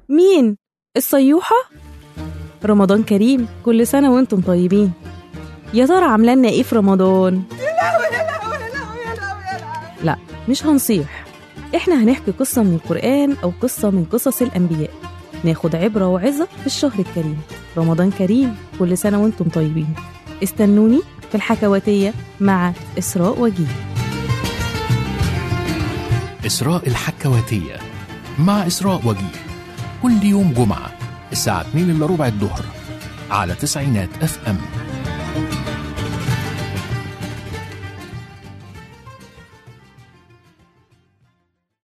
مين؟ الصيوحة؟ رمضان كريم، كل سنة وانتم طيبين. يا ترى عاملة لنا ايه في رمضان؟ لا مش هنصيح، احنا هنحكي قصة من القرآن أو قصة من قصص الأنبياء، ناخد عبرة وعظة في الشهر الكريم. رمضان كريم، كل سنة وانتم طيبين. استنوني في الحكواتية مع إسراء وجيه. إسراء الحكواتية مع إسراء وجيه، كل يوم جمعة الساعة 2:15 على 90 FM.